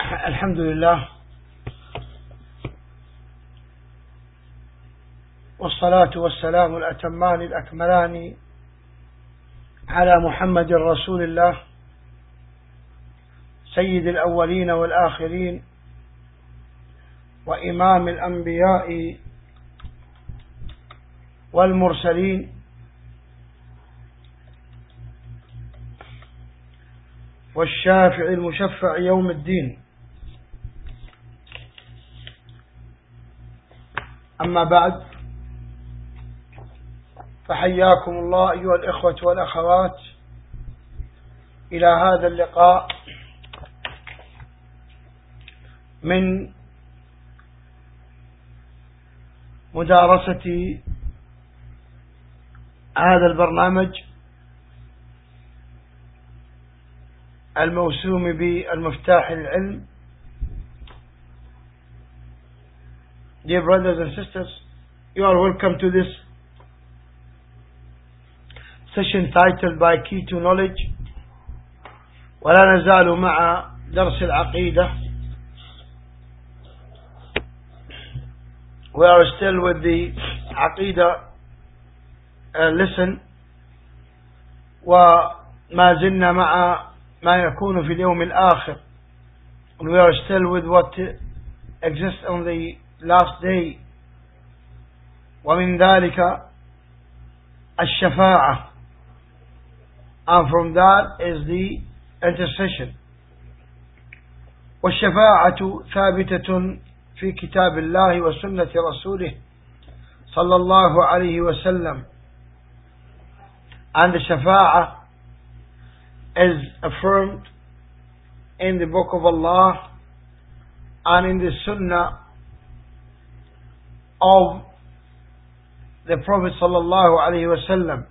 الحمد لله، والصلاة والسلام الأتمان الأكملان على محمد رسول الله سيد الأولين والآخرين وإمام الأنبياء والمرسلين، والشافع المشفع يوم الدين. أما بعد، فحياكم الله أيها الإخوة والأخوات إلى هذا اللقاء من مدارسة هذا البرنامج الموسوم بالمفتاح للعلم. Dear brothers and sisters, you are welcome to this session titled by Key to Knowledge. ولا نزال مع درس العقيدة. We are still with the عقيدة lesson، وما زلنا مع ما يكون في اليوم الآخر. We are still with what exists on the last day. ومن ذلك الشفاعة، and from that is the intercession. والشفاعة ثابتة في كتاب الله وسنة رسوله صلى الله عليه وسلم. And the shafa'a is affirmed in the book of Allah and in the sunnah of the Prophet صلى الله عليه وسلم.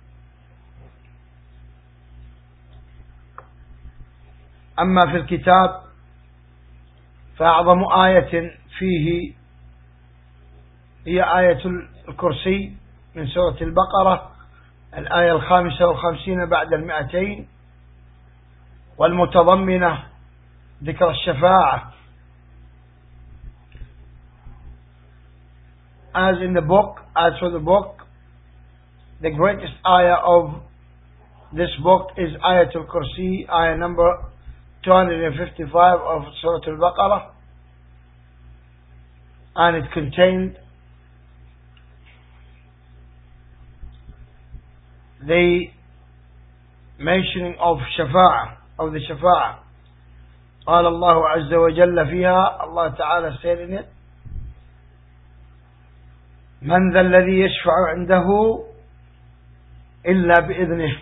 أما في الكتاب فأعظم آية فيه هي آية الكرسي من سورة البقرة، الآية 55 بعد 200، والمتضمنة ذكر الشفاعة. As for the book, the greatest ayah of this book is Ayatul Kursi, ayah number 255 of Surah Al-Baqarah, and it contained the mentioning of the shafa'a. قال الله عز وجل فيها, Allah Ta'ala said in it, من ذا الذي يشفع عنده إلا بإذنه.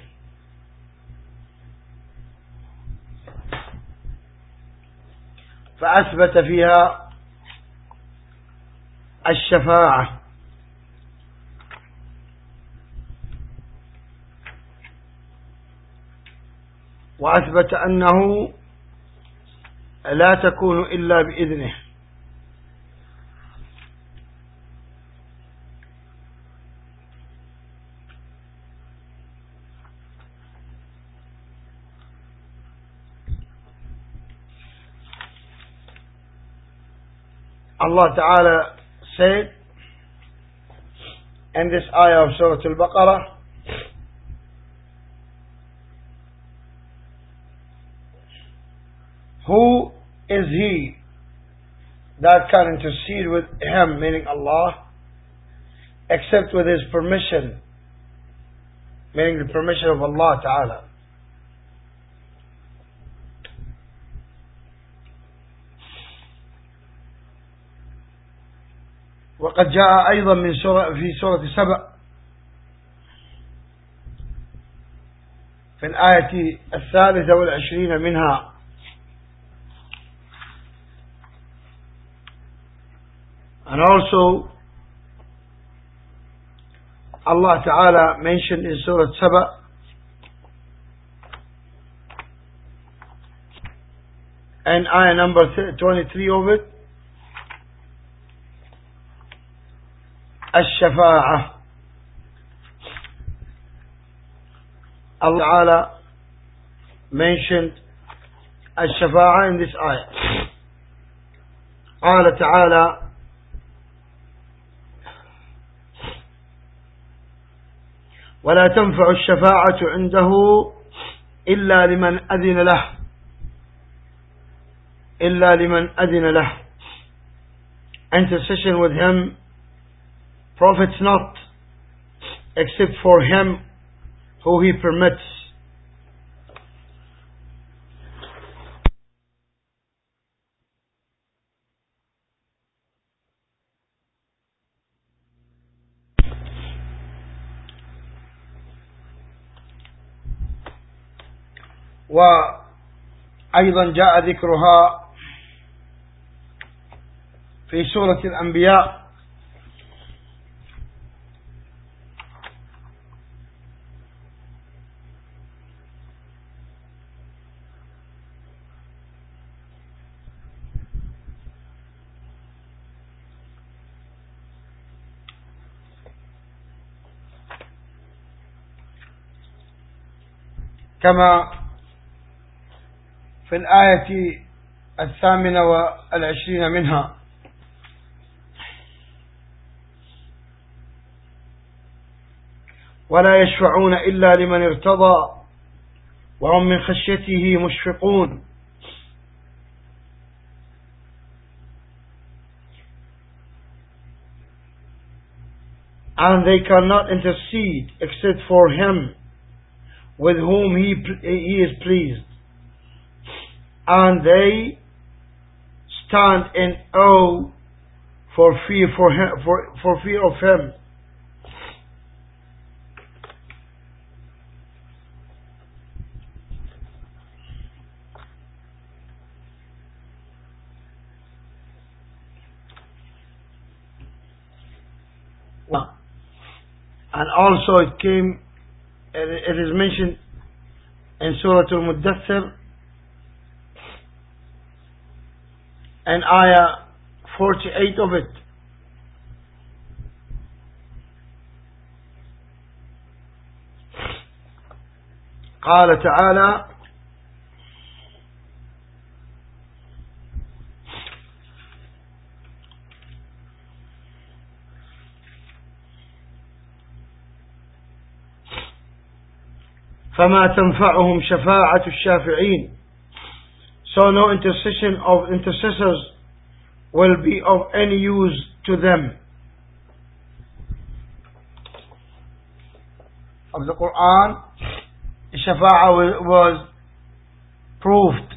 فأثبت فيها الشفاعة، وأثبت أنه لا تكون إلا بإذنه. Allah Ta'ala said in this ayah of Surah Al-Baqarah, who is he that can intercede with him, meaning Allah, except with his permission, meaning the permission of Allah Ta'ala. وقد جاء أيضا في سورة سبأ في الآية 23 منها، and also Allah Ta'ala mentioned in Surah Saba and ayah number 23 of it, الشفاعة. Allah Ta'ala mentioned الشفاعة in this ayah. قال تعالى ولا تنفع الشفاعة عنده إلا لمن أذن له. Intercession with him profits not except for him who he permits. وأيضا جاء ذكرها في سورة الأنبياء كما في الآية 28 منها ولا يشفعون إلا لمن ارتضى وهم من خشيته مشفقون. And they cannot intercede except for him with whom he is pleased, and they stand in awe for fear of him. And also it is mentioned in Surah Al-Muddathir and ayah 48 of it. قال تعالى فما تنفعهم شفاعة الشافعين. So no intercession of intercessors will be of any use to them. Of the Quran, Shafa'a was proved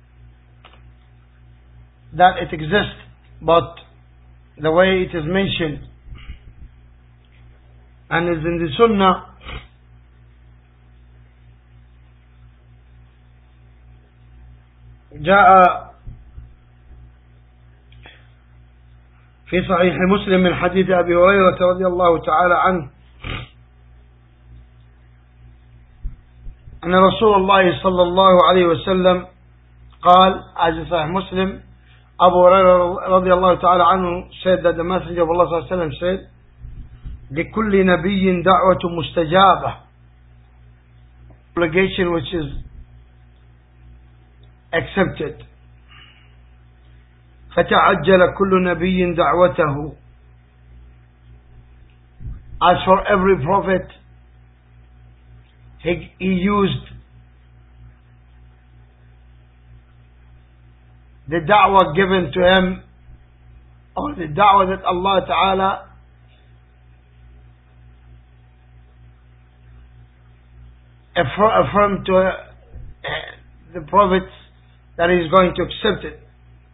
that it exists, but the way it is mentioned and is in the Sunnah جاء في صحيح مسلم من حديث أبي هريرة رضي الله تعالى عنه أن رسول الله صلى الله عليه وسلم قال, as in Sahih Muslim, Abu Hurairah رضي الله تعالى عنه said that the Messenger of Allah صلى الله عليه وسلم said, لكل نبي دعوة مستجابة, obligation which is accepted. فتعجل كل نبي دعوته. As for every prophet, he used the da'wah given to him, or the da'wah that Allah Ta'ala affirmed to the prophets that he is going to accept it.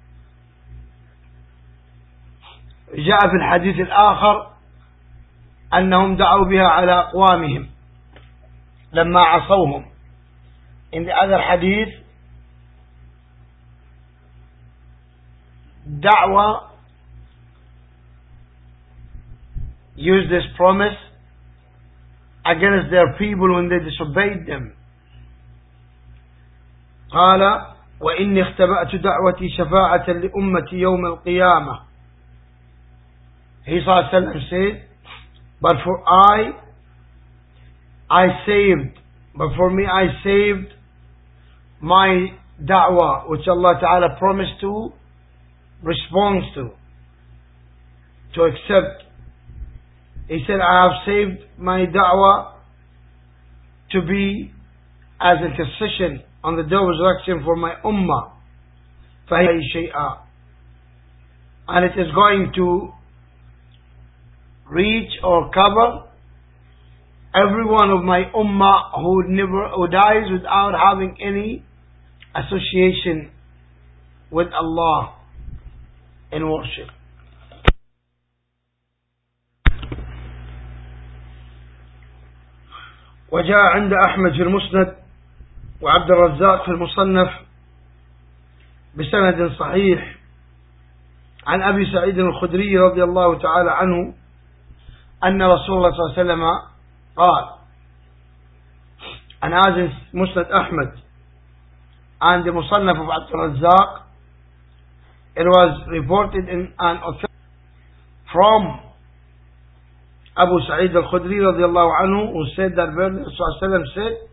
جاء في الحديث الآخر أنهم دعوا بها على أقوامهم لما عصوهم. In the other hadith, da'wah used this promise against their people when they disobeyed them. قال وإني اختبأت دعوتي شفاعة لأمتي يوم القيامة. He ﷺ said, but for me I saved my da'wah which Allah Ta'ala promised to responds to accept. He said, I have saved my da'wah to be as intercession on the day of resurrection for my ummah. فَهِيَ شَيْئًا. And it is going to reach or cover every one of my ummah who dies without having any association with Allah in worship. وجاء عند أحمد في المسند وعبد الرزاق في المصنف بسند صحيح عن أبي سعيد الخدري رضي الله تعالى عنه أن رسول الله صلى الله عليه وسلم قال, and as in Musnad Ahmad and the Musannaf of Abd al-Razzaq, it was reported in an authority from Abu Sa'id al-Khudri radiallahu anhu, who said that Rasulullah said,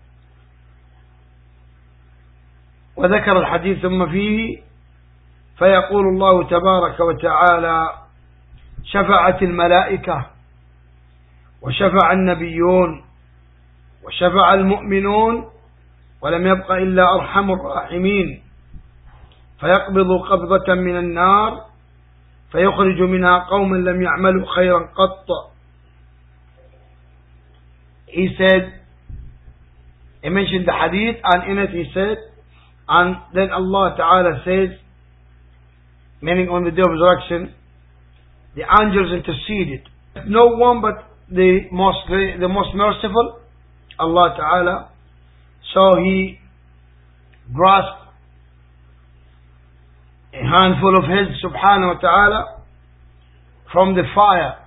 وذكر الحديث ثم فيه فيقول الله تبارك وتعالى شفعت الملائكة وشفع النبيون وشفع المؤمنون ولم يبق إلا أرحم الراحمين فيقبض قبضة من النار فيخرج منها قوما لم يعملوا خيرا قط. He said, he mentioned the hadith, and in it he said, and then Allah Ta'ala says, meaning on the day of resurrection, the angels interceded. No one but the most merciful, Allah Ta'ala. So he grasped a handful of his subhanahu wa ta'ala from the fire,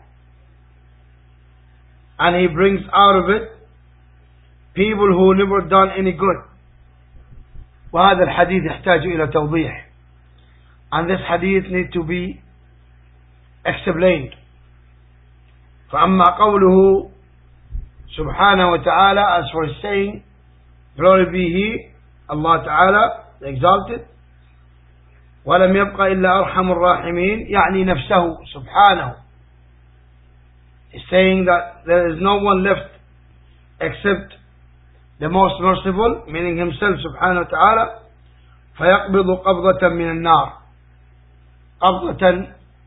and he brings out of it people who never done any good. وهذا الحديث يحتاج إلى توضيح, and this hadith need to be explained. فأما قوله سبحانه وتعالى, as for his saying, glory be He, Allah Ta'ala, the exalted, ولم يبق إلا أرحم الراحمين, يعني نفسه سبحانه. He's saying that there is no one left except the most merciful, meaning himself سبحانه وتعالى. فيقبض قبضة من النار, قبضة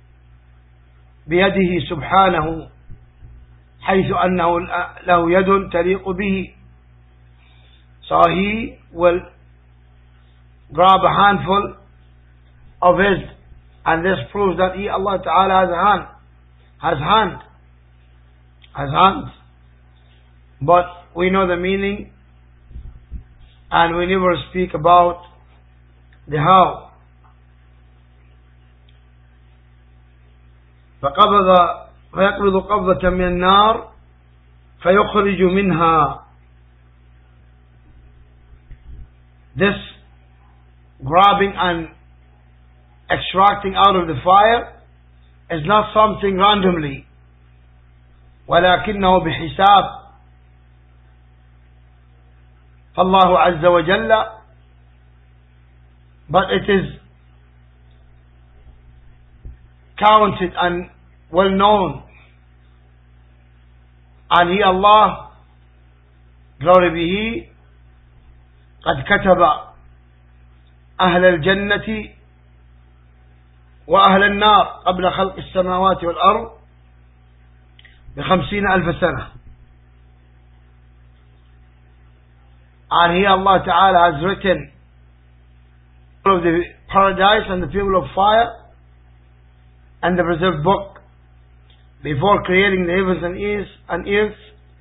بيده سبحانه, حيث أنه له يد تليق به. So he will grab a handful of his, and this proves that He, Allah Ta'ala, has hands. But we know the meaning, and we never speak about the how. فيقبض قبضة من النار فيخرج منها. This grabbing and extracting out of the fire is not something randomly, ولكنه بحساب. فالله عز وجل, but it is counted and well known, and He, Allah, glory be He, قد كتب أهل الجنة وأهل النار قبل خلق السماوات والأرض ب50,000 سنة. And He, Allah Ta'ala, has written all of the paradise and the people of fire and the preserved book before creating the heavens and earth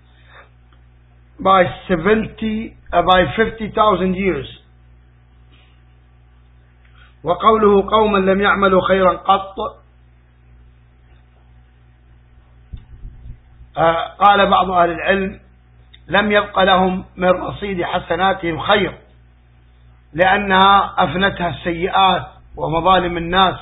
by 50,000 years. وقوله قوما لم يعملوا خيرا قط, قال بعض أهل العلم لم يبق لهم من رصيد حسناتهم خير لأنها أفنتها السيئات ومظالم الناس.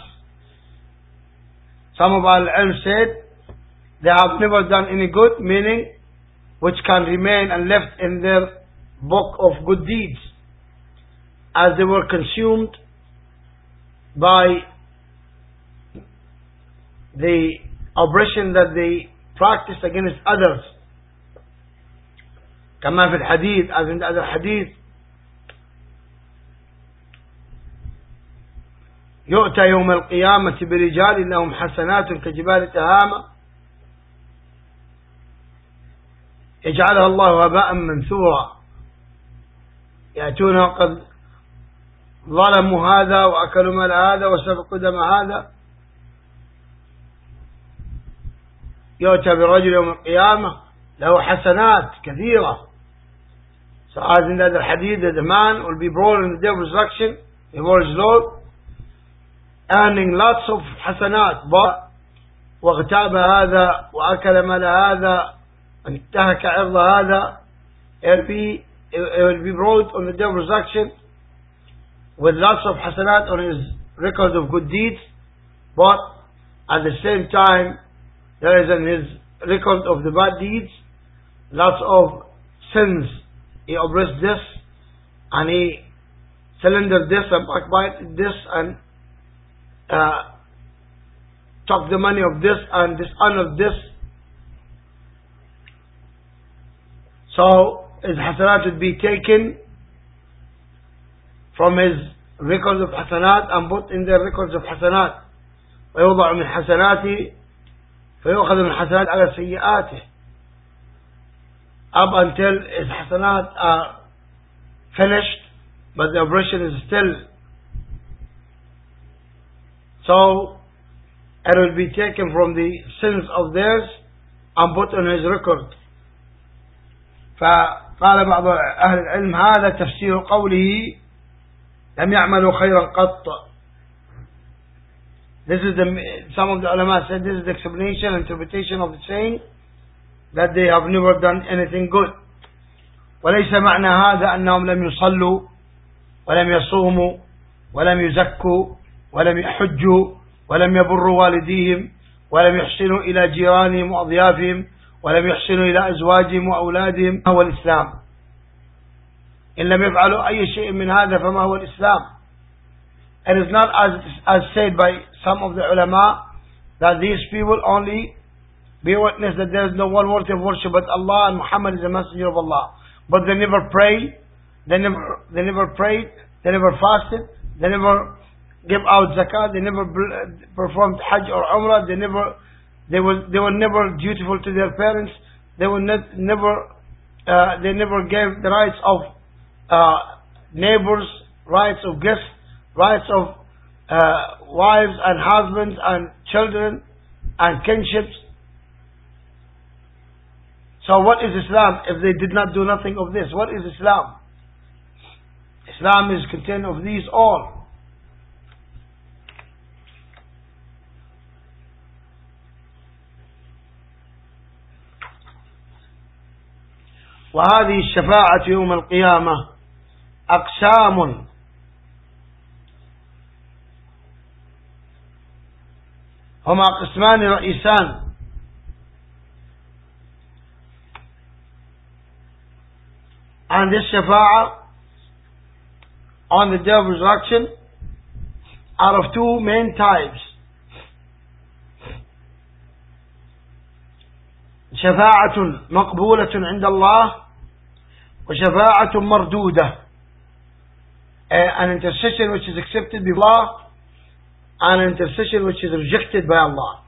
Some of Ahl al-Ilm said they have never done any good, meaning which can remain and left in their book of good deeds, as they were consumed by the oppression that they practice against others. كما في الحديث, as in the other hadith, يؤتى يوم القيامة برجال لهم حسنات كجبال تهامة يجعلها الله هباء منثورا يأتون وقد ظلموا هذا وأكلوا مال هذا وسفكوا دم هذا. يؤتى برجل يوم القيامة له حسنات كثيرة. So as in the other hadith, the man will be brought in the day of resurrection before his Lord, earning lots of hasanat, but واغتاب هذا وأكل مال هذا انتهك عرض هذا. It will be brought on the day of resurrection with lots of hasanat on his record of good deeds, but at the same time there is in his record of the bad deeds lots of sins. He oppressed this and he slandered this and backbited this and took the money of this and dishonored this. So his hasanat would be taken from his records of hasanat and put in their records of hasanat. ويوضع من حسناته فيؤخذ من حسنات على سيئاته, up until his hasanat are finished, but the oppression is still. So it will be taken from the sins of theirs and put on his record. فقال بعض أهل العلم هذا تفسير قوله لم يعملوا خيرا قط. This is some of the ulama said this is the explanation and interpretation of the saying that they have never done anything good. وليس معنى هذا أنهم لم يصلوا ولم يصوموا ولم يزكوا ولم يحجوا ولم يبروا والديهم ولم يحسنوا إلى جيرانهم وأضيافهم ولم يحسنوا إلى أزواجهم وأولادهم. هو الإسلام. إن لم يفعلوا أي شيء من هذا فما هو الإسلام. It is not as said by some of the ulama that these people only bear witness that there is no one worthy of worship but Allah and Muhammad is a messenger of Allah, but they never prayed, they never prayed, they never fasted, they never gave out zakat, they never performed hajj or umrah, they were never dutiful to their parents, they never gave the rights of neighbors, rights of guests, rights of wives and husbands and children and kinships. So what is Islam if they did not do nothing of this? What is Islam? Islam is contained of these all. وهذه الشفاعة يوم القيامة أقسام هما قسمان رئيسان. And this shafa'a on the day of resurrection are of two main types. شفاعة مقبولة عند الله وشفاعة مردودة, an intercession which is accepted by Allah and an intercession which is rejected by Allah.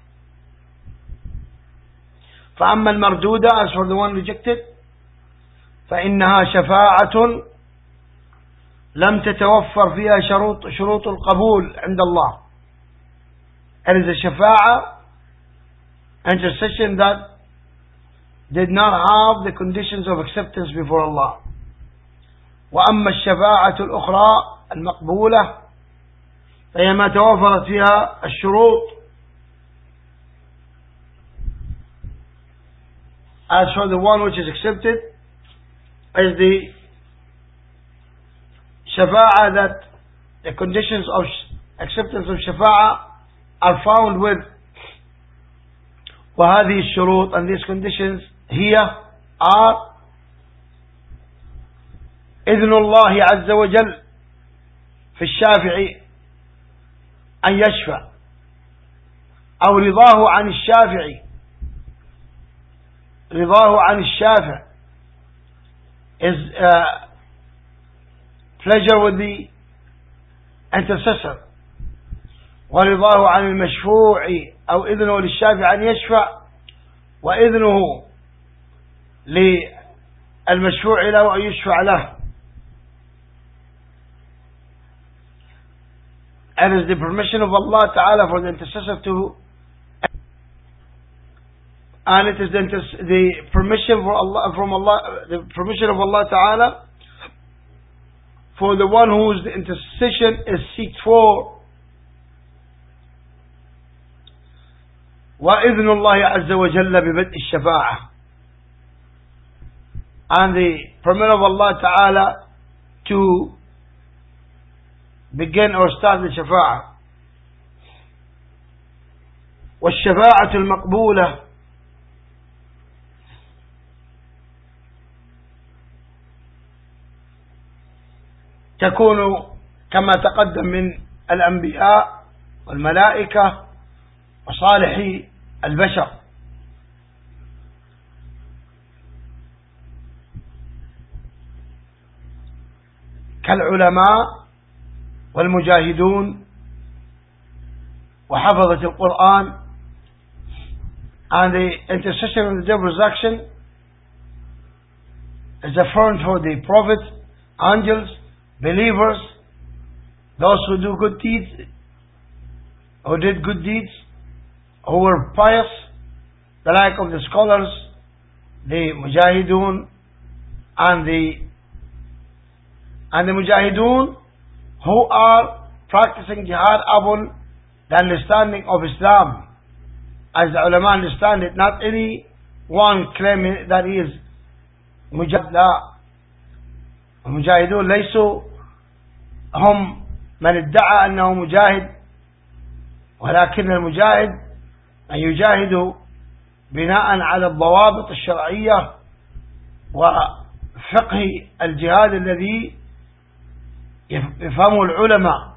فأما المردودة, as for the one rejected, فإنها شفاعة لم تتوفر فيها شروط القبول عند الله. It is a shafa'a, intercession that did not have the conditions of acceptance before Allah. وأما الشفاعة الأخرى المقبولة فهي ما توفرت فيها الشروط. As for the one which is accepted is the shafa'a that the conditions of acceptance of shafa'a are found with. وهذه الشروط, and these conditions هي are إذن الله عز وجل في الشافع أن يشفع أو رضاه عن الشافعي. رضاه عن الشافع is pleasure with the intercessor. ورضاه عن المشفوع أو إذنه للشافع أن يشفع، وإذنه للمشفوع له أن يشفع له. And is the permission of Allah Ta'ala for the intercessor to, and it is the permission for Allah, from Allah, the permission of Allah Ta'ala for the one whose intercession is sought for. وإذن الله عز وجل ببدء الشفاعة, and the permission of Allah Ta'ala to begin or start the shafa'a. والشفاعة المقبولة تكون كما تقدم من الأنبياء والملائكة وصالحي البشر. كالعلماء والمجاهدون وحفظة القرآن. And the intercession in the day of resurrection is affirmed for the prophets, angels, believers, those who do good deeds, who did good deeds, who were pious, the like of the scholars, the mujahidun, and the mujahidun who are practicing jihad upon the understanding of Islam, as the ulama understand it, not any one claiming that he is mujahid. لا, المجاهدون ليسوا هم من ادعى أنه مجاهد، ولكن المجاهد أن يجاهد بناء على الضوابط الشرعية وفقه الجهاد الذي يفهمه العلماء.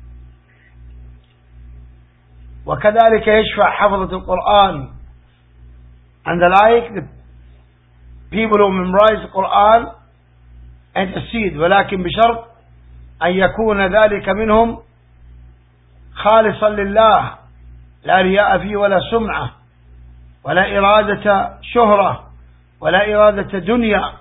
وكذلك يشفع حفظة القرآن, and the like, the people who memorize the Quran intercede, ولكن بشرط أن يكون ذلك منهم خالصا لله، لا رياء فيه ولا سمعة ولا إرادة شهرة ولا إرادة دنيا.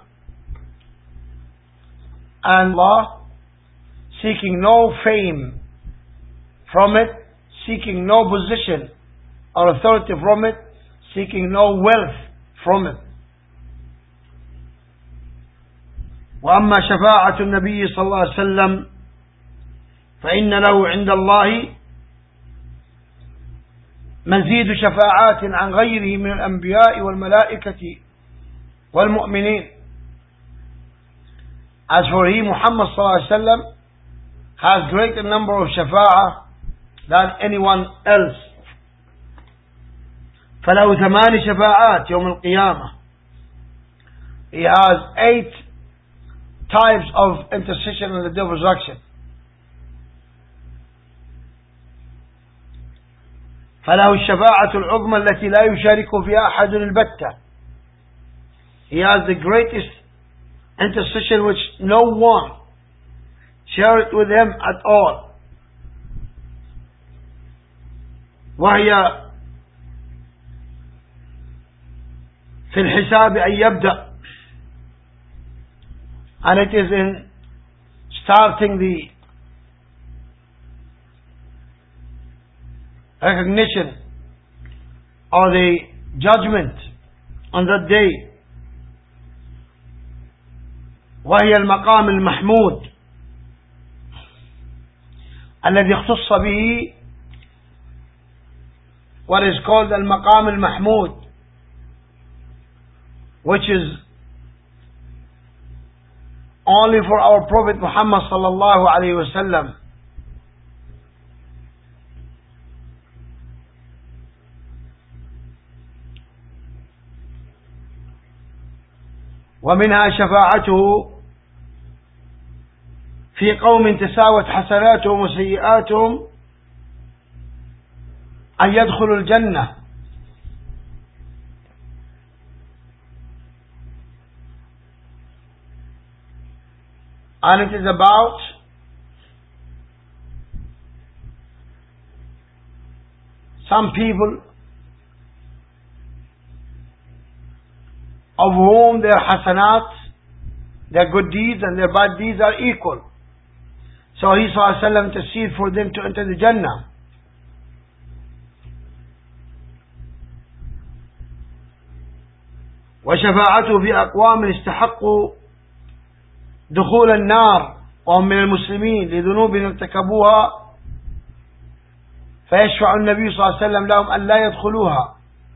And Allah, seeking no fame from it, seeking no position or authority from it, seeking no wealth from it. وأما شفاعة النبي صلى الله عليه وسلم فإن له عند الله مزيد شفاعات عن غيره من الأنبياء والملائكة والمؤمنين. As for he, Muhammad صلى الله عليه وسلم has greater number of shafa'ah than anyone else. فله 8 شفاعات يوم القيامة. He has 8 types of intercession on the day of resurrection. فله الشفاعة العظمى التي لا يشارك فيها أحد البتة. He has the greatest intercession which no one share it with him at all. وهي في الحساب أن يبدأ, and it is in starting the recognition or the judgment on that day. وهي المقام المحمود الذي اختص به, what is called المقام المحمود, which is only for our Prophet Muhammad sallallahu alaihi wasallam. ومنها شفاعته في قوم تساوت حسناتهم وسيئاتهم أن يدخلوا الجنة. And it is about some people of whom their hasanat, their good deeds and their bad deeds are equal. So he ﷺ intercede for them to enter the Jannah. وشفاعته في أقوام استحقوا دخول النار وهم من المسلمين لذنوب ارتكبوها فيشفع النبي صلى الله عليه وسلم لهم أن لا يدخلوها.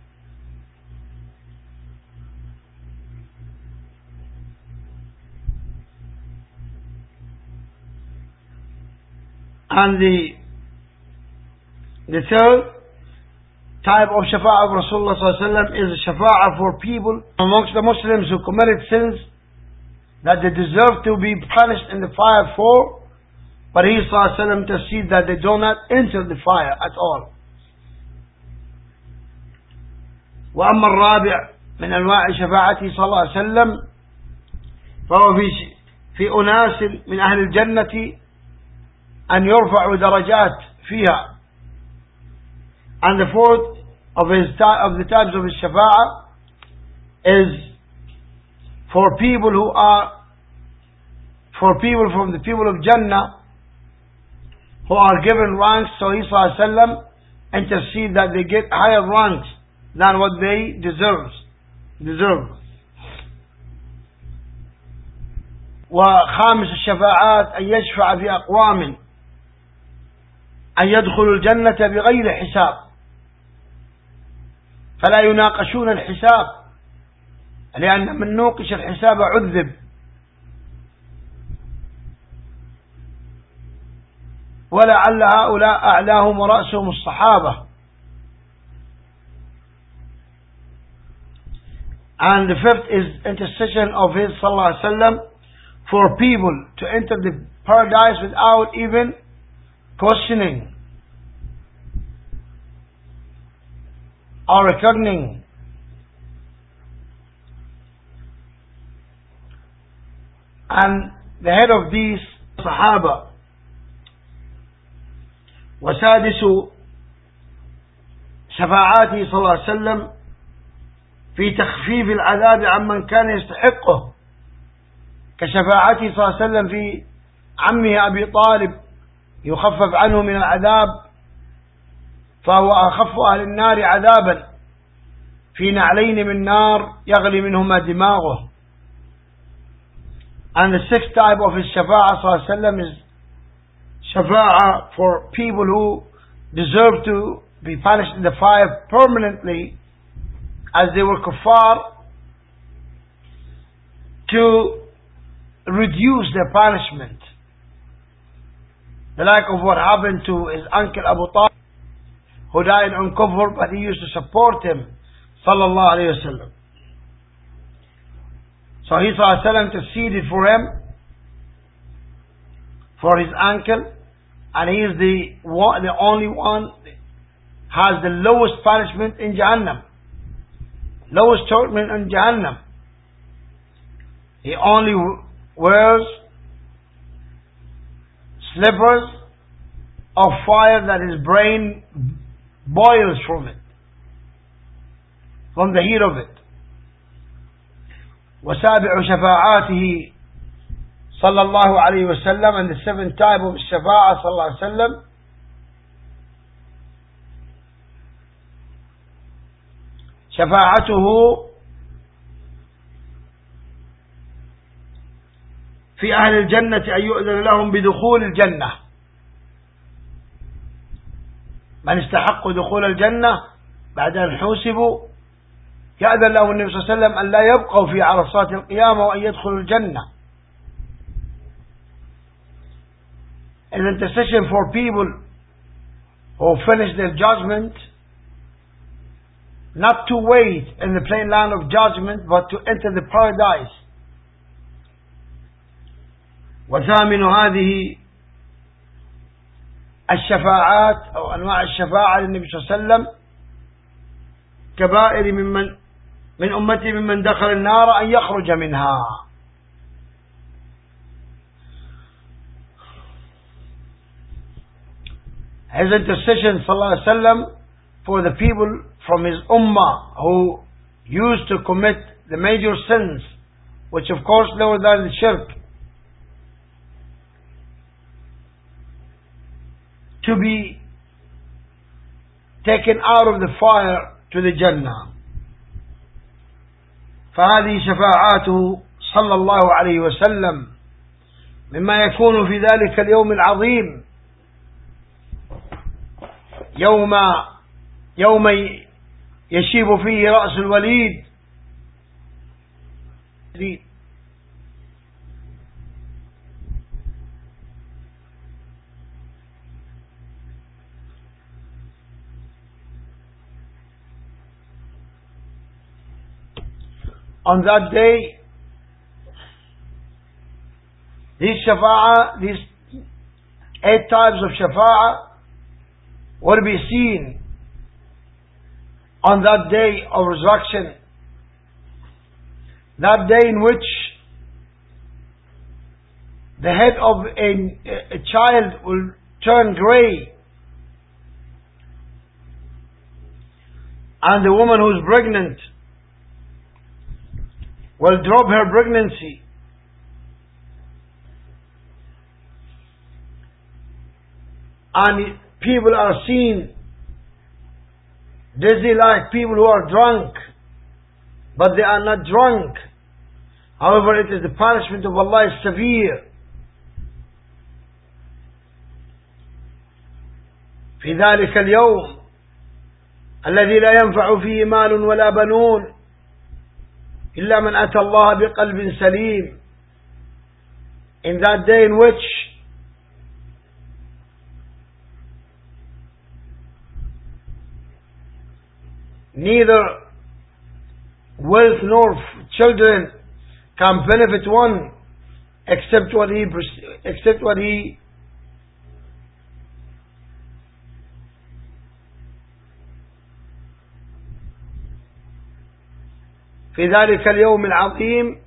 And the third type of shafa'ah of Rasulullah sallallahu alaihi wasallam is a shafa'ah for people amongst the Muslims who committed sins that they deserve to be punished in the fire for, but he sallallahu alaihi wasallam intercede that they do not enter the fire at all. وأما الرابع من أنواع شفاعته صلى الله عليه وسلم فهو في أناس من أهل الجنة أن يرفعوا درجات فيها. And the fourth of the types of his shafa'ah is for people from the people of Jannah who are given ranks, so he sallallahu alaihi wasallam intercede that they get higher ranks than what they deserve. وخامس الشفاعات أن يشفع في أقوام أن يدخلوا الجنة بغير حساب فلا يناقشون الحساب لأن من نوقش الحساب عذب. ولعل هؤلاء أعلاهم ورأسهم الصحابة. And the fifth is intercession of his sallallahu alaihi wasallam for people to enter the paradise without even questioning or reckoning. And the head of these Sahaba, وسادس شفاعاته صلى الله عليه وسلم في تخفيف العذاب عمن كان يستحقه كشفاعته صلى الله عليه وسلم في عمه أبي طالب يخفف عنه من العذاب فهو أخف أهل النار عذابا في نعلين من نار يغلي منهما دماغه. And the sixth type of his shafa'ah sallallahu alaihi wasallam is shafa'ah for people who deserve to be punished in the fire permanently as they were kuffar, to reduce their punishment, the like of what happened to his uncle Abu Talib, who died on kufr, but he used to support him, sallallahu alayhi wasallam. So he sallallahu alayhi wasallam interceded for him, for his uncle, and he is the only one has the lowest punishment in Jahannam, lowest torment in Jahannam. He only wears slippers of fire that his brain boils from the heat of it. وسابع شفاعاته صلى الله عليه وسلم, and the seventh type of shafa'a صلى الله عليه وسلم شفاعته في أهل الجنة أن يؤذن لهم بدخول الجنة. من استحقوا دخول الجنة بعد أن حوسبوا يأذن له النبي صلى الله عليه وسلم أن لا يبقوا في عرصات القيامة وأن يدخلوا الجنة. An intercession for people who finish their judgment, not to wait in the plain land of judgment, but to enter the paradise. وثامن هذه الشفاعات أو أنواع الشفاعة للنبي صلى الله عليه وسلم كبائر من أمتي ممن دخل النار أن يخرج منها. His intercession sallallahu alaihi wasallam for the people from his ummah who used to commit the major sins, which of course lower than the shirk, to be taken out of the fire to the Jannah. فهذه شفاعاته صلى الله عليه وسلم مما يكون في ذلك اليوم العظيم يوم يشيب فيه رأس الوليد. On that day, these 8 types of shafa'ah will be seen on that day of resurrection, that day in which the head of a child will turn grey, and the woman who is pregnant will drop her pregnancy, and people are seen dizzy like people who are drunk, but they are not drunk. However, it is the punishment of Allah is severe. في ذلك اليوم الذي لا ينفع فيه مال ولا بنون إلا من أتى الله بقلب سليم. In that day in which neither wealth nor children can benefit one except what he في ذلك اليوم العظيم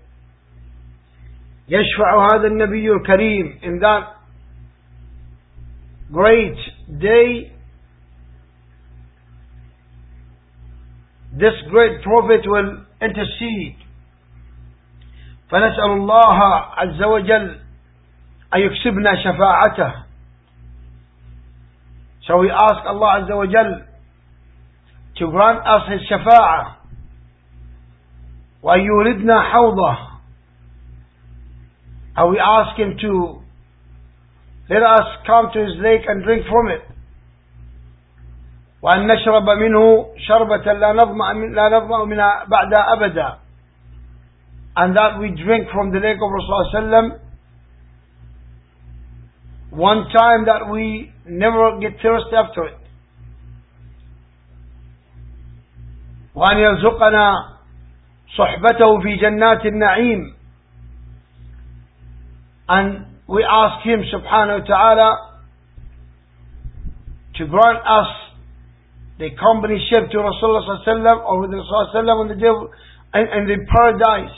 يشفع هذا النبي الكريم. In that great day, this great prophet will intercede. فنسأل الله عز وجل أن يكسبنا شفاعته. So we ask Allah عز وجل to grant us His shafa'ah, وأن يوردنا حوضه, and we ask Him to let us come to His lake and drink from it. وأن نشرب منه شربة لا نظمأ منها بعدها أبدا, and that we drink from the lake of Rasulullah sallam one time that we never get thirsty after it. وأن يرزقنا صحبته في جنات النعيم, and we ask Him subhanahu wa ta'ala to grant us the companionship to Rasulullah sallallahu alaihi wasallam, or with Rasulullah sallallahu alaihi wasallam on the day in the paradise.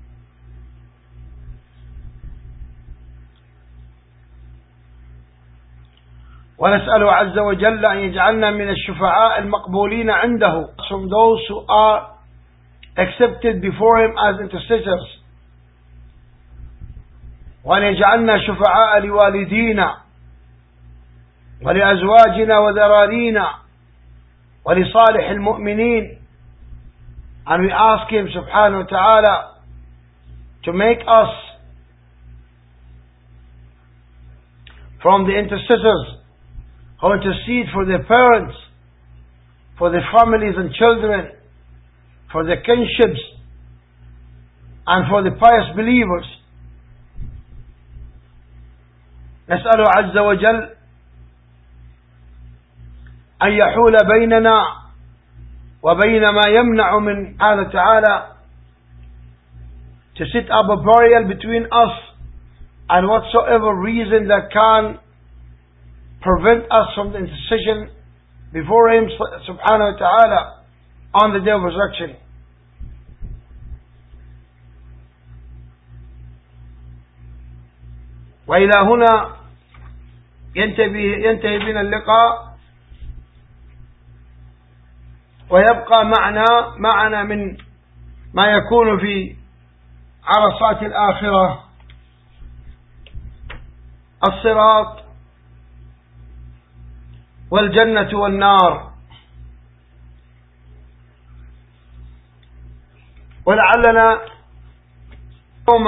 ونسأله عز وجل أن يجعلنا من الشفعاء المقبولين عنده, from those who are accepted before Him as intercessors. وأن يجعلنا شفعاء لوالدينا ولأزواجنا وذرارينا ولصالح المؤمنين. And we ask Him subhanahu wa ta'ala to make us from the intercessors who intercede for their parents, for their families and children, for their kinships, and for the pious believers. نسأله عز وجل أن يحول بيننا وبين ما يمنع من سبحانه تعالى, to set up a barrier between us and whatsoever reason that can prevent us from the intercession before Him subhanahu wa ta'ala on the day of resurrection. وإلى هنا ينتهي بنا اللقاء، ويبقى معنا من ما يكون في عرصات الآخرة الصراط والجنة والنار. ولعلنا يوم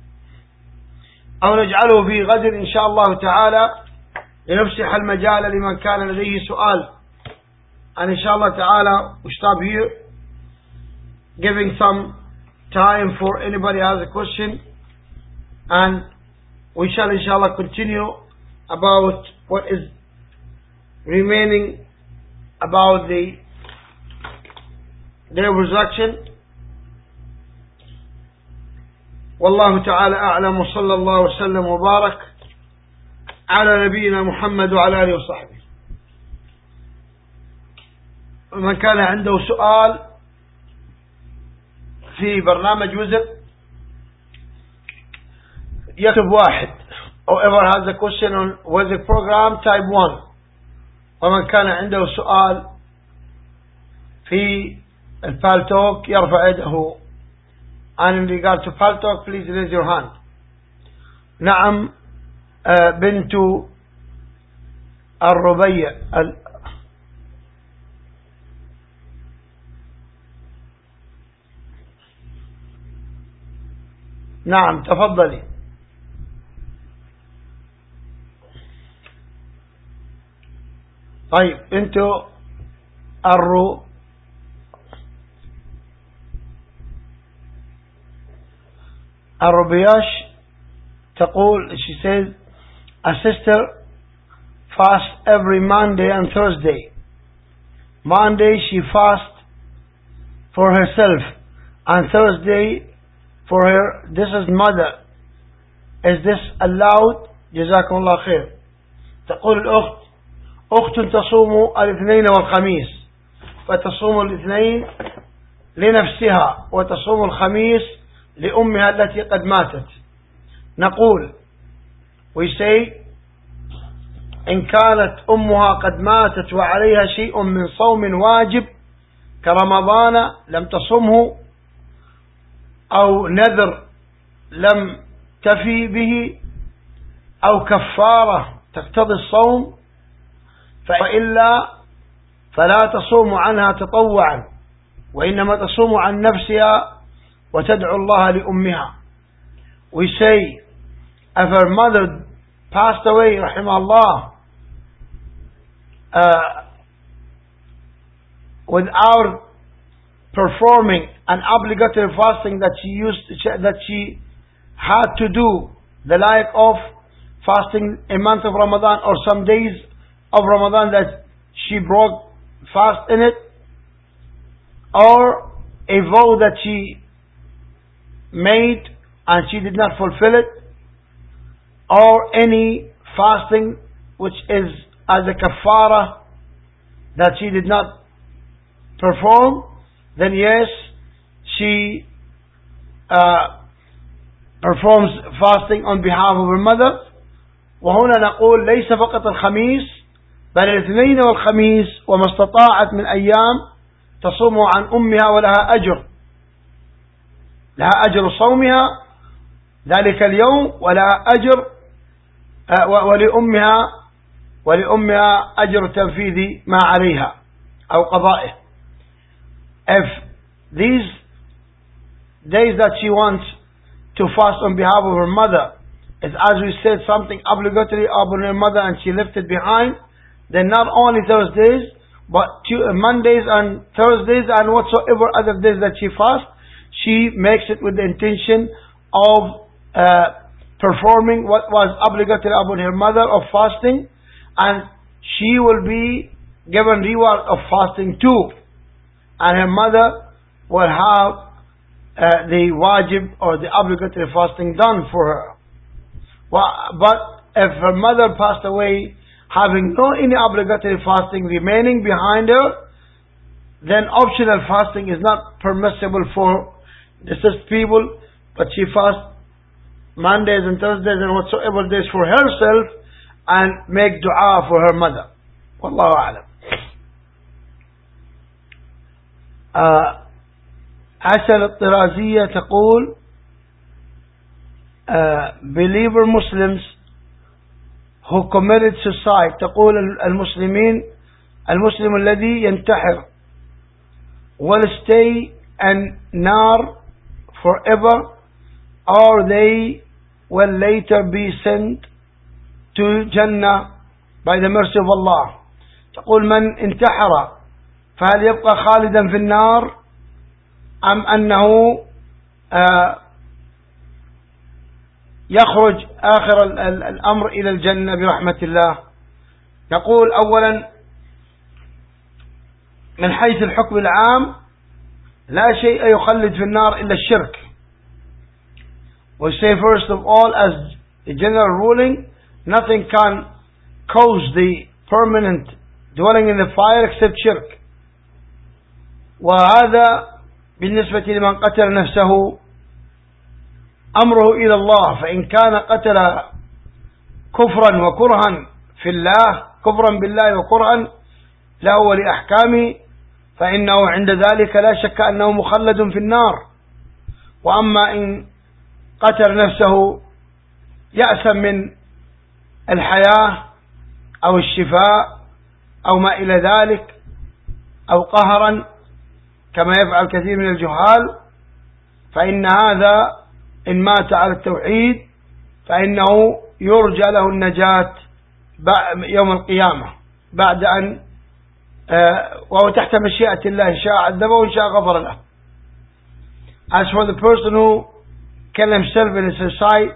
أو نجعله في غد إن شاء الله تعالى لنفسح المجال لمن كان لديه سؤال. And inshallah ta'ala we stop here, giving some time for anybody has a question, and we shall inshallah continue about what is remaining about the day of resurrection. والله تعالى أعلم، وصلى الله وسلم وبارك على نبينا محمد وعلى آله وصحبه. من كان عنده سؤال في برنامج وزر يكتب واحد. Whoever has a question on Wizard program, type 1. ومن كان عنده سؤال في البالتوك يرفع يده. And in regard to Paltalk, please raise your hand. نعم بنت الربيع نعم تفضلي. طيب بنت الربياش تقول, she says, a sister fasts every Monday and Thursday. Monday she fasts for herself and Thursday for her deceased mother. Is this allowed? جزاكم الله خير. تقول الأخت: أخت تصوم الاثنين والخميس، فتصوم الاثنين لنفسها وتصوم الخميس لأمها التي قد ماتت. نقول we say إن كانت أمها قد ماتت وعليها شيء من صوم واجب كرمضان لم تصمه، أو نذر لم تفي به، أو كفارة تقتضي الصوم، فإلا فلا تصوم عنها تطوعا، وإنما تصوم عن نفسها وتدعو الله لأمها. We say if her mother passed away rahimahullah without performing an obligatory fasting that she had to do, the like of fasting a month of Ramadan or some days of Ramadan that she broke fast in it, or a vow that she made and she did not fulfill it, or any fasting which is as a kafara that she did not perform, then yes, she performs fasting on behalf of her mother. وهنا نقول ليس فقط الخميس بل الاثنين والخميس وما استطاعت من أيام تصوم عن أمها ولها أجر، لها أجر صومها ذلك اليوم ولها أجر ولأمها أجر تنفيذ ما عليها أو قضائه. If these days that she wants to fast on behalf of her mother is, as we said, something obligatory upon her mother and she left it behind, then not only Thursdays but Mondays and Thursdays and whatsoever other days that she fasts, she makes it with the intention of performing what was obligatory upon her mother of fasting, and she will be given reward of fasting too, and her mother will have the wajib or the obligatory fasting done for her. But if her mother passed away having no any obligatory fasting remaining behind her, then optional fasting is not permissible for deceased people, but she fasts Mondays and Thursdays and whatsoever days for herself and make dua for her mother. Wallahu a'lam. عسل الطرازية تقول believer Muslims who committed suicide. تقول المسلم الذي ينتحر will stay in nar forever, or they will later be sent to Jannah by the mercy of Allah. تقول من انتحر فهل يبقى خالدا في النار أم أنه يخرج آخر الأمر إلى الجنة برحمة الله؟ نقول أولا من حيث الحكم العام لا شيء يخلد في النار إلا الشرك. We say first of all, as a general ruling, nothing can cause the permanent dwelling in the fire except shirk. وهذا بالنسبة لمن قتل نفسه أمره إلى الله، فإن كان قتل كفرا وكرها في الله، كفرا بالله وكرها له ولأحكامه، فإنه عند ذلك لا شك أنه مخلد في النار. وأما إن قتل نفسه يأسا من الحياة أو الشفاء أو ما إلى ذلك أو قهرا كما يفعل كثير من الجهال، فإن هذا إن مات على التوحيد فإنه يرجى له النجاة يوم القيامة بعد أن وهو تحت مشيئة الله، إن شاء عذبه وإن شاء غفر له. As for the person who killed himself in a suicide,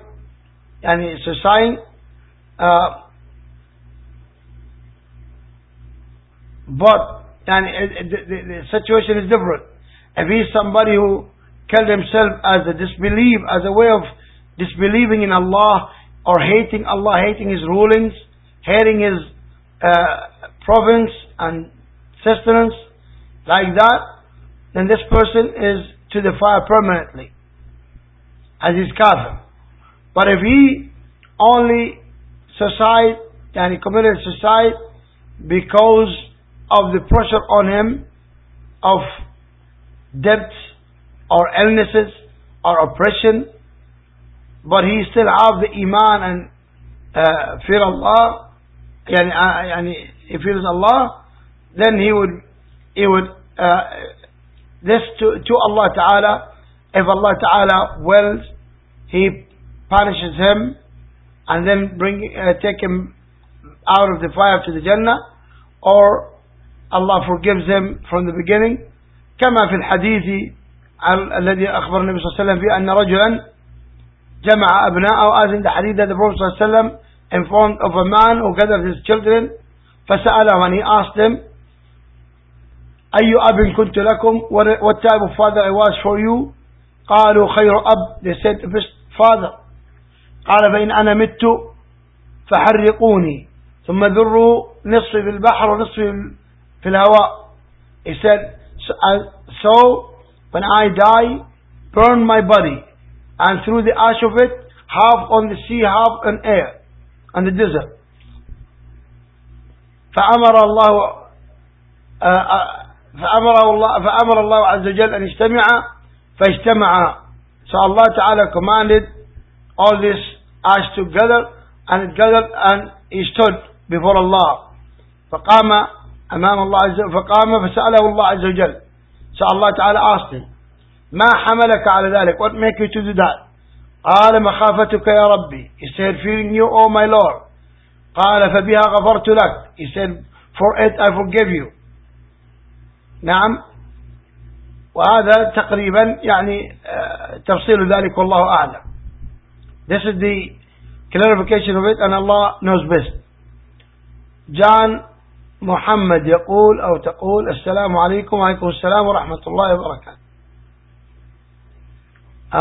but the situation is different. If he is somebody who killed himself as a way of disbelieving in Allah, or hating Allah, hating His rulings, hating His province and sustenance, like that, then this person is to the fire permanently, as is kafir. But if he only committed suicide because of the pressure on him of debts or illnesses or oppression, but he still have the iman and fear Allah, he fears Allah, then he would this to Allah Ta'ala. If Allah Ta'ala wills, He punishes him and then take him out of the fire to the Jannah, or Allah forgives him from the beginning. كما في الحديث الذي أخبر النبي صلى الله عليه وسلم فيه أن رجلا جمع أبناءه, as in the hadith that the Prophet صلى الله عليه وسلم informed of a man who gathered his children, فسأله, and he asked them, أي أب كنت لكم, what type of father I was for you? قالوا خير أب, they said the best father. قال فإن أنا مت فحرقوني ثم ذروا نصفي في البحر ونصفي في الهواء. He said, so when I die, burn my body, and through the ash of it, half on the sea, half on air, on the desert. فأمر الله عز وجل أن يجتمع فاجتمع. So Allah Ta'ala commanded all this ash to gather, and it gathered, and he stood before Allah. فقام أمام الله عز وجل, فقام فسأله الله عز وجل. So Allah Ta'ala asked him, ما حملك على ذلك, what make you to do that? قال مخافتك يا ربي, he said, fearing you, O my Lord. قال فبها غفرت لك, he said, for it I forgive you. نعم. وهذا تقريبا تفصيل ذلك والله أعلم. This is the clarification of it, and Allah knows best. John محمد يقول أو تقول السلام عليكم. وعليكم السلام ورحمة الله وبركاته.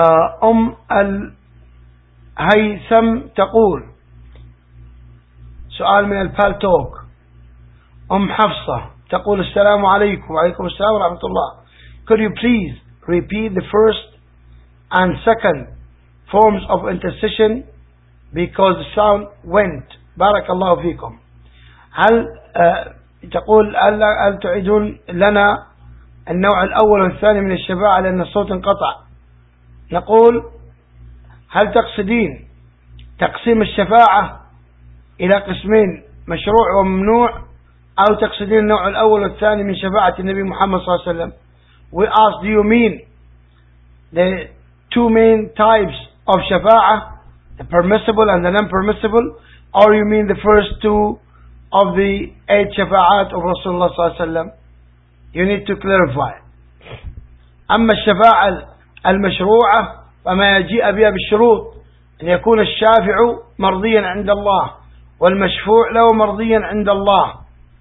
الهيثم تقول سؤال من البالتوك. حفصة تقول السلام عليكم. وعليكم السلام ورحمة الله. Could you please repeat the first and second forms of intercession because the sound went. بارك الله فيكم. هل تقول هل تعيدون لنا النوع الأول والثاني من الشفاعة لأن الصوت انقطع؟ نقول هل تقصدين تقسيم الشفاعة إلى قسمين مشروع وممنوع، أو تقصدين النوع الأول والثاني من شفاعة النبي محمد صلى الله عليه وسلم؟ We ask, do you mean the two main types of shafa'ah, the permissible and the non-permissible, or you mean the first two of the 8 shafa'at of Rasulullah sallallahu alaihi wasallam? You need to clarify. أما الشفاعة المشروعة فما يجيء بها بالشروط أن يكون الشافع مرضيا عند الله والمشفوع له مرضيا عند الله،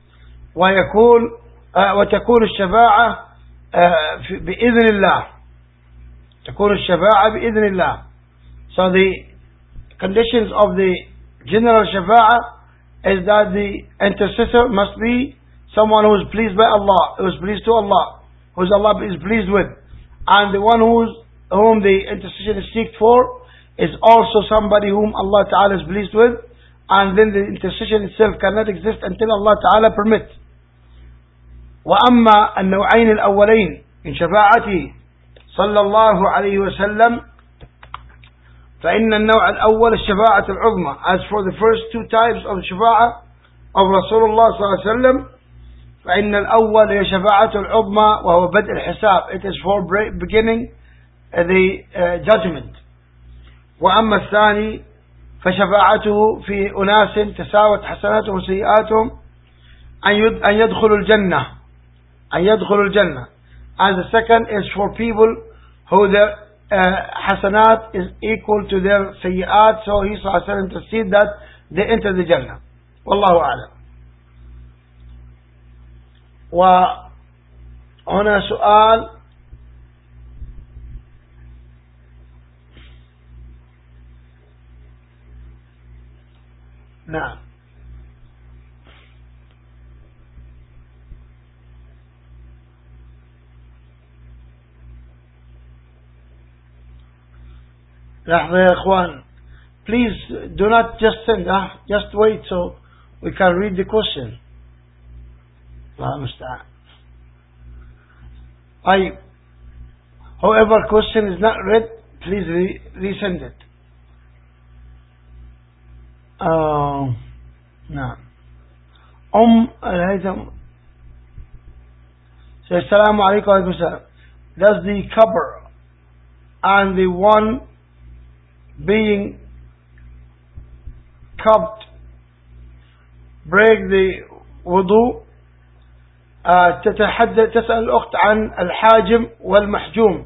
وتكون الشفاعة بإذن الله. تكون الشفاعة بإذن الله. So the conditions of the general shafa'ah is that the intercessor must be someone who is pleased by Allah, who is pleased to Allah, who Allah is pleased with, and the one whom the intercession is seeked for is also somebody whom Allah Ta'ala is pleased with, and then the intercession itself cannot exist until Allah Ta'ala permits. وأما النوعين الأولين من شفاعته صلى الله عليه وسلم فإن النوع الأول الشفاعة العظمى. As for the first two types of شفاعة of Rasulullah صلى الله عليه وسلم فإن الأول هي شفاعة العظمى وهو بدء الحساب. It is for beginning the judgment. وأما الثاني فشفاعته في أناس تساوت حسناتهم وسيئاتهم أن يدخلوا الجنة. أن يدخلوا الجنة. And the second is for people who their hasanat is equal to their sayyat, so he صلى الله عليه وسلم intercede that they enter the Jannah. والله أعلم. وهنا سؤال نعم لحظة يا إخوان, please do not just send, just wait so we can read the question. الله المستعان. Whoever question is not read, please resend it. نعم. الهيثم says السلام عليكم وعليكم السلام. Does the cover and the one being cupped break the wudu? تسأل الأخت عن الحاجم والمحجوم.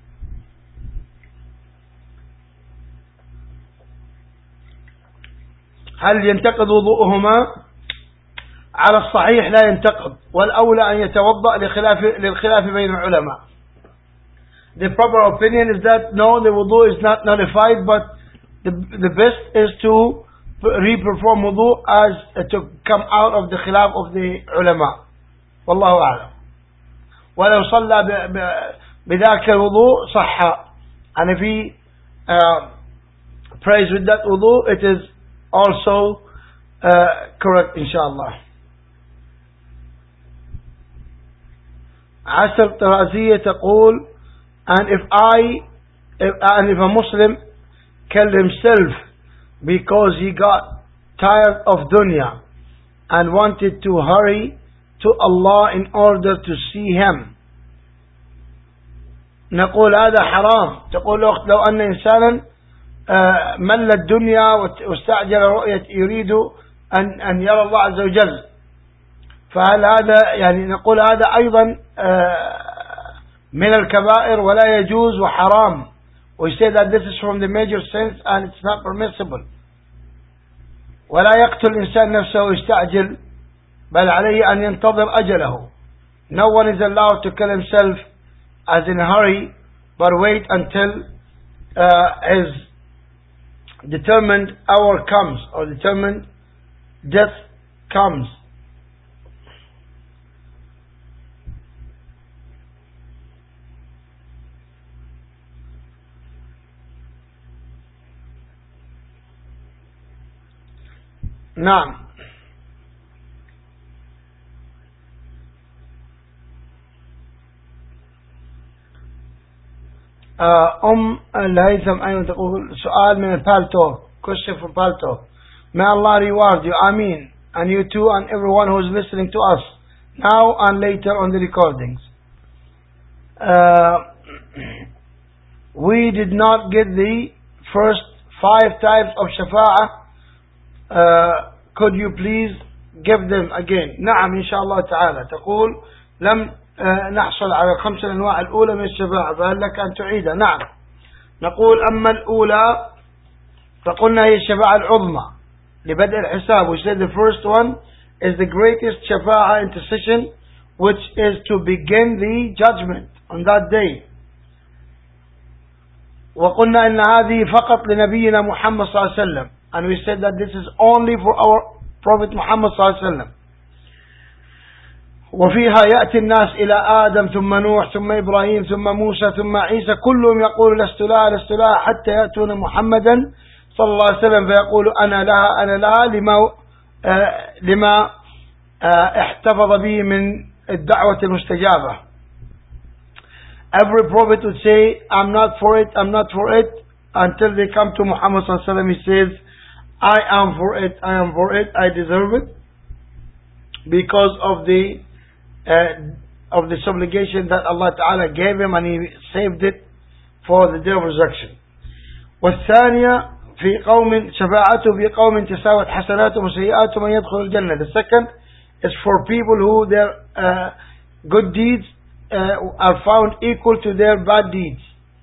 هل ينتقد وضوءهما؟ على الصحيح لا ينتقد، والأولى أن يتوضأ للخلاف بين العلماء. The proper opinion is that no, the wudu is not nullified, but the best is to re-perform wudu as to come out of the khilaf of the ulama. والله أعلم. ولو صلى بذاك الوضوء صح. And if he prays with that wudu, it is also correct inshallah. عسر طرازية تقول, and if a Muslim killed himself because he got tired of dunya and wanted to hurry to Allah in order to see Him, نقول هذا حرام. تقول أخت لو أن إنسانا مل الدنيا واستعجل رؤية يريد أن يرى الله عز وجل، فهل هذا يعني نقول هذا أيضا من الكبائر ولا يجوز وحرام. We say that this is from the major sins and it's not permissible. ولا يقتل الإنسان نفسه ويستعجل بل عليه أن ينتظر أجله. No one is allowed to kill himself as in a hurry, but wait until his determined hour comes, or determined death comes. نعم. الهيثم أيضا تقول سؤال من البالتو. Question from Palto. May Allah reward you. Ameen. And you too and everyone who is listening to us now and later on the recordings. We did not get the first 5 types of shafa'ah. Could you please give them again? نعم إن شاء الله تعالى. تقول لم نحصل على 5 أنواع الأولى من الشفاعة فهل لك أن تعيدها؟ نعم. نقول أما الأولى فقلنا هي الشفاعة العظمى لبدء الحساب. We said the first one is the greatest shafa'a intercession, which is to begin the judgment on that day. وقلنا إن هذه فقط لنبينا محمد صلى الله عليه وسلم, and we said that this is only for our Prophet Muhammad صلى الله عليه وسلم. وفيها يأتي الناس إلى آدم ثم نوح ثم إبراهيم ثم موسى ثم عيسى كلهم يقول لست لها لست لها حتى يأتون محمدا صلى الله عليه وسلم فيقول أنا لها أنا لها لما احتفظ به من الدعوة المستجابة. Every prophet would say I'm not for it, I'm not for it, until they come to Muhammad صلى الله عليه وسلم. He says I am for it, I am for it, I deserve it, because of the obligation that Allah Ta'ala gave him, and he saved it for the day of resurrection. والثانية في قوم شفاعته في قوم تساوت حسناتهم وسيئاتهم من يدخل الجنة. The second is for people who their good deeds are found equal to their bad deeds.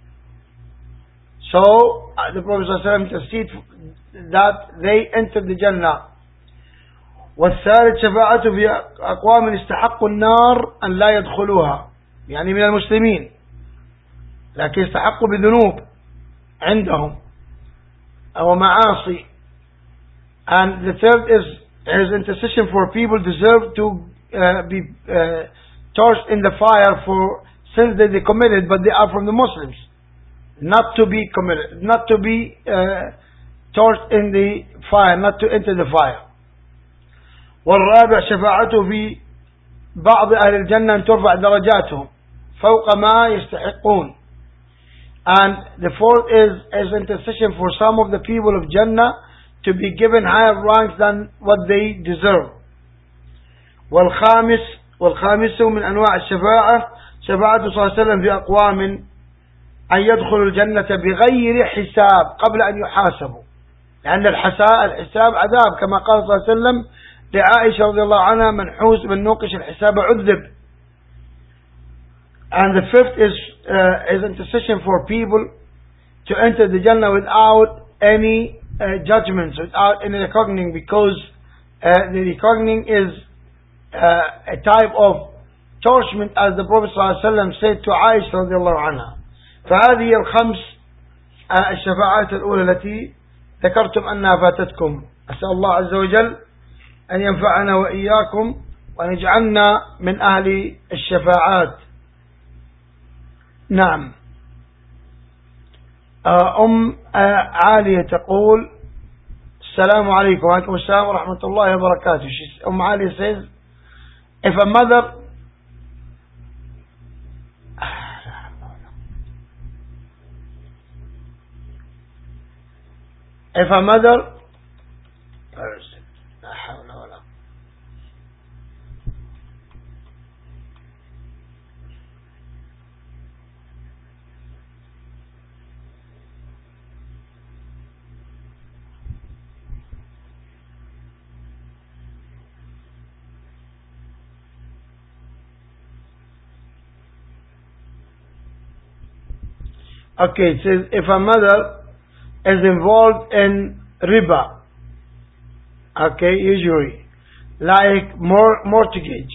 So the Prophet ﷺ intercede that they enter the Jannah. والثالث شفاعته في أقوام استحقوا النار أن لا يدخلوها, يعني من المسلمين لكن استحقوا بذنوب عندهم أو معاصي. And the third is his intercession for people deserve to be torched in the fire for sins that they committed, but they are from the Muslims, not to be committed, not to be torched in the fire, not to enter the fire. والرابع شفاعته في بعض أهل الجنة أن ترفع درجاتهم فوق ما يستحقون. And the fourth is intercession for some of the people of Jannah to be given higher ranks than what they deserve. والخامس من أنواع الشفاعة شفاعة صلى الله عليه وسلم في أقوام أن يدخلوا الجنة بغير حساب قبل أن يحاسبوا, لأن الحساب عذاب, كما قال صلى الله عليه وسلم لعائشة رضي الله عنها من نوقش الحساب عذب. And the fifth is intercession for people to enter the Jannah without any judgments, without any reckoning, because the reckoning is a type of torment, as the Prophet ﷺ said to Aisha رضي الله عنها. فهذه الخمس الشفاعات الأولى التي ذكرتم أنها فاتتكم. أسأل الله عز وجل أن ينفعنا وإياكم وأن يجعلنا من أهل الشفاعات. نعم. عالية تقول السلام عليكم. وعليكم السلام ورحمة الله وبركاته. عالية says if a mother okay, it says if a mother is involved in riba, okay, usually like mortgage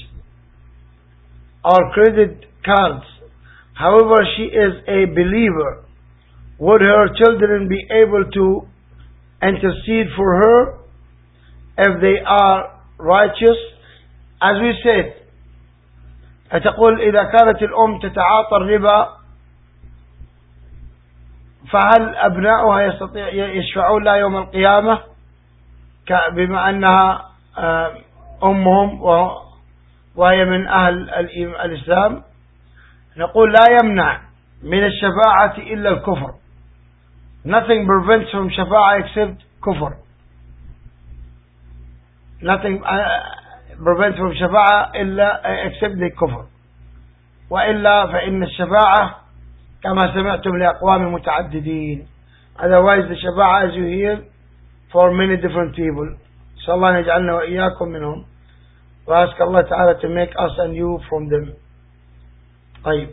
or credit cards, however she is a believer, would her children be able to intercede for her if they are righteous. As we said, تقول إذا كانت الأم تتعاطى الربا فهل أبناؤها يشفعون لها يوم القيامة بما أنها أمهم وهي من أهل الإسلام؟ نقول لا يمنع من الشفاعة إلا الكفر. Nothing prevents from شفاعة except كفر. Nothing prevents from شفاعة إلا except the كفر. وإلا فإن الشفاعة كما سمعتم لأقوام متعددين. Otherwise the شفاعة, as you hear, for many different people. So Allah يجعلنا وإياكم منهم. وأسأل الله تعالى to make us and you from them. طيب.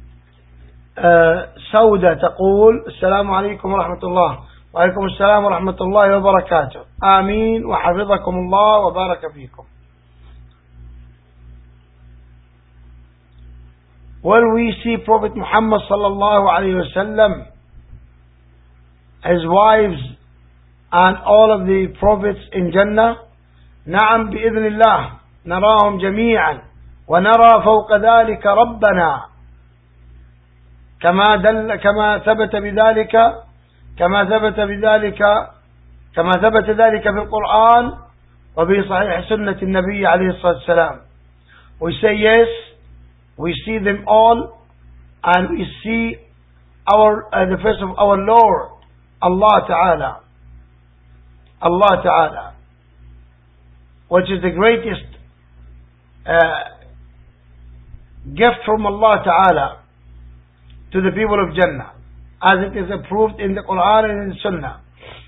سودة تقول السلام عليكم ورحمة الله. وعليكم السلام ورحمة الله وبركاته. آمين وحفظكم الله وبارك فيكم. When we see Prophet Muhammad sallallahu alayhi wa sallam, his wives and all of the prophets in Jannah, نعم بإذن الله نراهم جميعا ونرى فوق ذلك ربنا كما ثبت ذلك في القرآن وفي صحيح سنة النبي عليه الصلاة والسلام. We say yes, we see them all, and we see the face of our Lord Allah Ta'ala, which is the greatest gift from Allah Ta'ala to the people of Jannah, as it is approved in the Quran and in the Sunnah.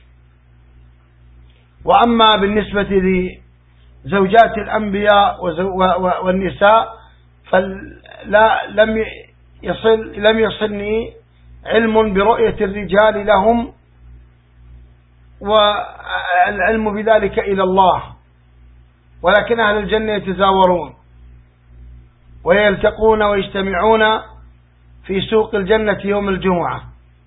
وأما بالنسبة لزوجات الأنبياء والنساء فلم يصلني علم برؤية الرجال لهم، والعلم بذلك إلى الله، ولكن أهل الجنة يتزاورون ويلتقون ويجتمعون في سوق الجنة يوم الجمعة.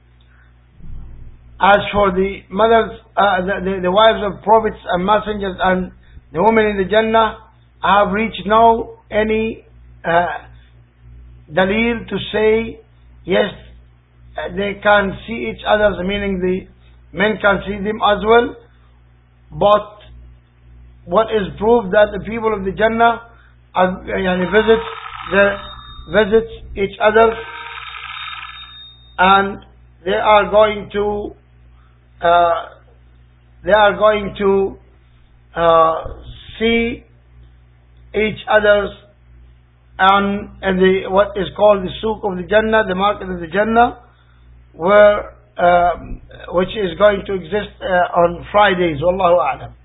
As for the mothers, the wives of prophets and messengers and the women in the Jannah, I have reached no any dalil to say yes, they can see each other, meaning the men can see them as well. But what is proof that the people of the Jannah visit each other, and they are going to see each other's and what is called the Souk of the Jannah, the market of the Jannah, where which is going to exist on Fridays. Wallahu a'lam.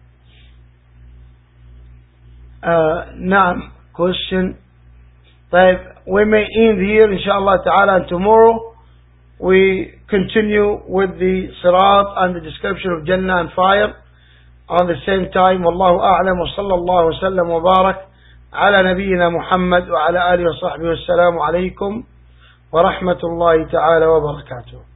Naam, question. We may end here inshallah ta'ala, and tomorrow we continue with the Sirat and the description of Jannah and fire on the same time. Wallahu a'lam, wa sallallahu wa sallam wa barak ala nabiyyina Muhammad wa ala alihi wa sahbihi wa assalamu alaykum wa rahmatullahi ta'ala wa barakatuh.